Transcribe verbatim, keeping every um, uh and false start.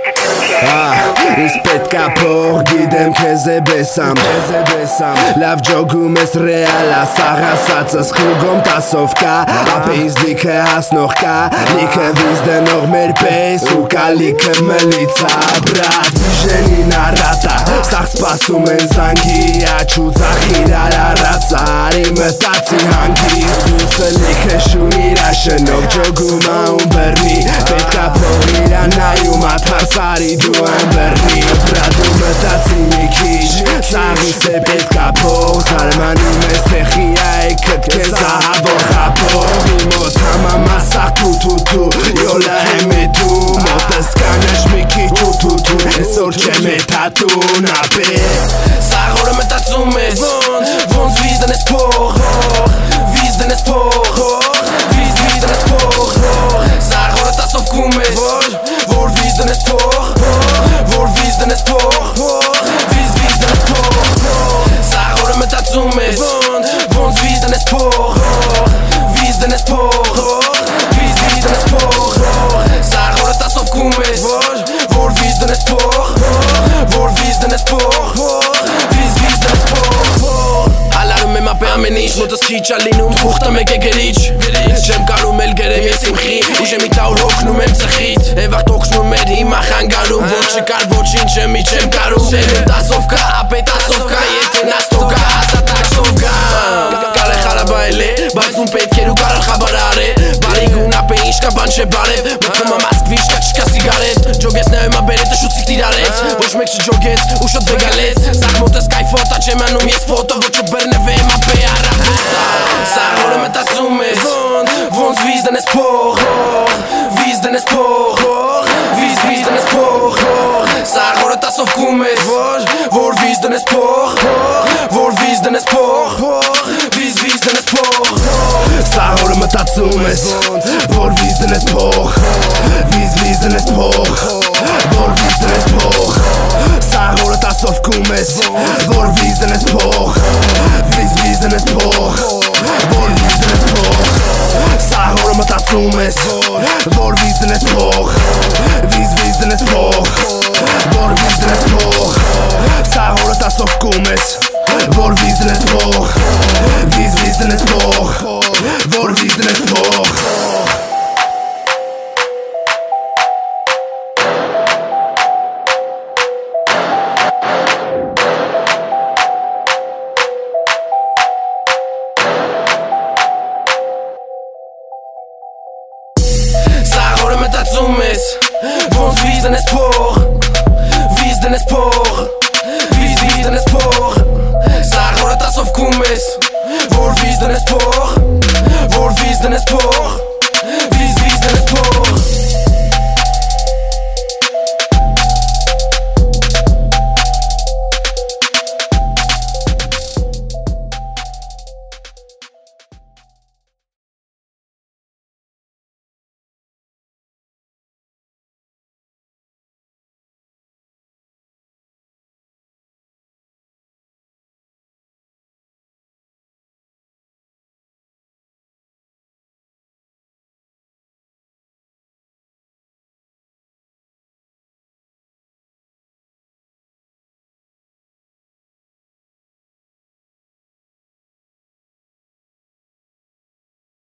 ის պետքա փող գիտեմ քեզ է բեսամ լավ ջոգում ես ռեալա սաղասացս խուգում տասով կա ապե ինձ լիքը հասնող կա լիքը վիզ դնող մեր պես ու կա լիքը մլիցա բրատ ժենին առատա սաղ սպասում են զանգի աչու ծախիր արարացա արի մտացի հանգի սուսը լիքը շունիր աշնով ջոգում աուն բրնի պետքա փող իրա նայում աթարսարի դու այն բրնի բրադու մտացի մի քիչ սաղիս է պետքա փող զարմանում ես թե խիայ քդ քեզ ահավոր խապող իմոտ համամա սաղ թութութու յոլա եմ է դու մոտս կանաշ մի քիչ ութութու այսօր չեմ է թատուն ապե Սաղորը մտածում ես ոնց վիզ դնես փող վիզ դնես փող վիզ վիզ դնես փող Սաղորը տասով կում ես որ վիզ դնես փող որ վիզ դնես փող վիզ վիզ դնես փող Սաղորը մտածում ես ոնց վիզ դնես փող վիզ դնես փող վիզ վիզ դնես փող Սաղորը տասով կում ես որ վիզ դնես փող որ վիզ դնես փող վիզ վիզ դնես փող Հալարում եմ ապե ամեն ինչ մոտս քիչ ա լինում թուղթը մեկ է գրիչ Չեմ կարում էլ գրեմ ես իմ խի ուժեմ մի տաուր հոգնում եմ ծխից Եվաղտ օգնում էր հիմա խանգարում Որ չկար ոչինչ եմ ի չեմ կարում Տելում տասով կա ապե տասով կա Եթե նաստով կա ասա տաքսով կա Կարե խարաբայել է բայց ում պետք էր ու կարար խաբարար է Բարի գուն ապե ինչ կա բան չէ բարև Մտնում ա մասկվիչ կա չկա սիգարետ Ջոգես նայում ա բերետը շուտ տիրարեց Ոչ մեկ չջոգեց ու շոտ վեգալեց Սաղ մոտս կայֆոտա չեմ անում ես ֆոտո Ոչ չբրնվեմ ապե առապոտա Սաղորը մտածում ես ոնց վիզ դնես փող Վիզ դնես փող Վիզ վիզ դնես փող Սաղորը տասով կում ես որ վիզ դնես փող որ վիզ դնես փող Վիզ վիզ դնես փող Սաղորը մտածում ես որ վիզ դնես փող վիզ վիզ դնես փող որ վիզ դնես փող Սաղորը տասով կում ես որ վիզ դնես փող վիզ վիզ դնես փող որ վիզ դնես փող Սաղորը մտածում ես որ վիզ դնես փող վիզ վիզ դնես փող որ վիզ դնես փող Սաղորը տասով կում ես որ վիզ դնես փող վիզ վիզ դնես փող որ վիզ դնես փող Սաղորը մտածում ես ոնց վիզ դնես փող